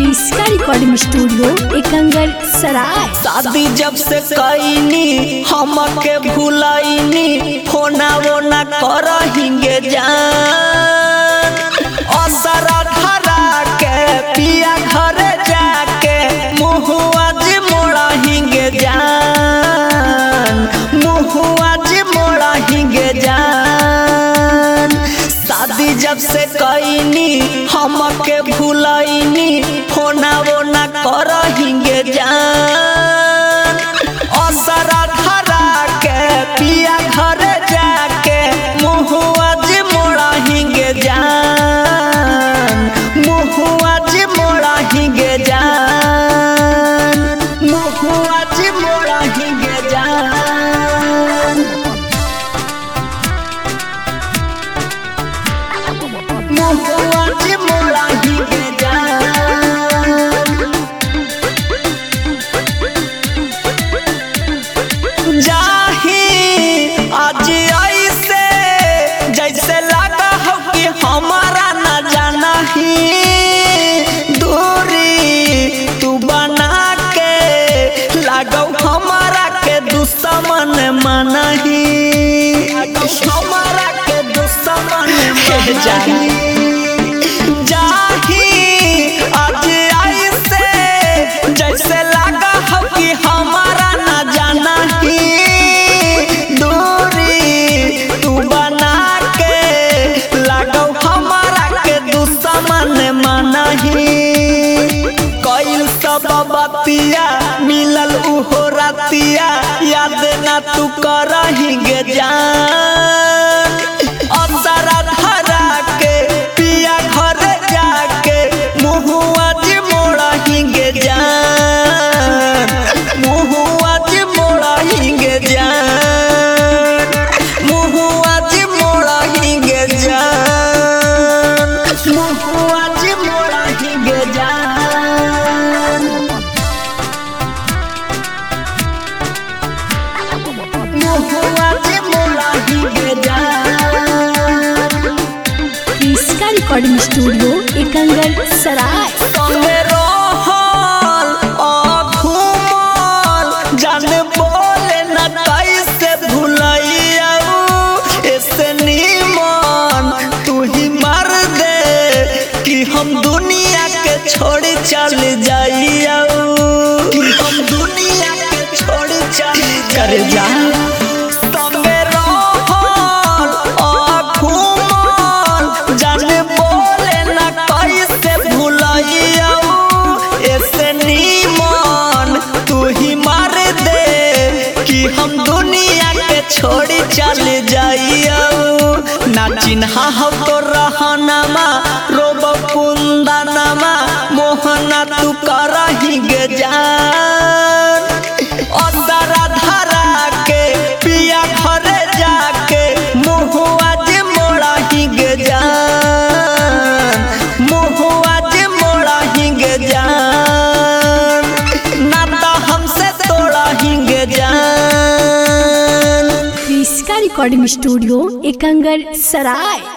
इसका recording studio Ekangar सराय। शादी जब से कईनी हमके भूलैनी फोना वो न करहिंगे जान असरा धरा के पिया घरे जाके मुहुआ जी मोड़हिंगे जान मुहुआ जी मोड़हिंगे जान। शादी जब से कईनी हमके भूलैनी फोना वो न करहिंगे जान असरा धरा के पिया घरे जाके मुहुआ जी मोड़हिंगे जान मुहुआ जी मोड़हिंगे जान मुहुआ जी मोड़हिंगे जान मुहुआ जी मोड़हिंगे जान। जाही आज ऐसे जैसे लगा हो कि हमारा न जाना ही दूरी तू बना के लागो हमारा के दुश्मन मनही हमारा के दुश्मन मनही। जाही आज ऐसे जैसे लगा हो कि हमारा न जाना ही दूरी तू बना के लागो हमारा के दुश्मन मनही। कईल सब बतिया मिलल उहो रातिया याद ना तू करहिंगे जान असरा धरा के पिया घरे जाके मुहुआ जी मोड़हिंगे जान मुहुआ जी मोड़हिंगे जान मुहुआ जी मोड़हिंगे जान मुहुआ जी मोड़हिंगे जान मुहुआ जी मोड़हिंगे जान। इसका रिकॉर्डिंग स्टूडियो एकंगर सराय। संगे रहल घूमल जान बोले न कैसे भूलैया ऐसे नीमन तू ही मार दे कि हम दुनिया के छोड़ चल जाइया हम दुनिया के छोड़ चल कर जा। संगे रहल घूमल जान बोले न कैसे भूलैया ऐसे नीमन तू ही मार दे कि हम दुनिया के छोड़ी चल जाइया ना चिन्हा हो तो रहनमा रोब कुंदनमा मोहना तू करहिंगे जान असरा धरा के पिया घरे जाके मुहुआ जी मोड़हिंगे जान मुहुआ जी मोड़हिंगे जान नाता हमसे तोड़हिंगे जान। इसका रिकॉर्डिंग स्टूडियो एकंगर सराय।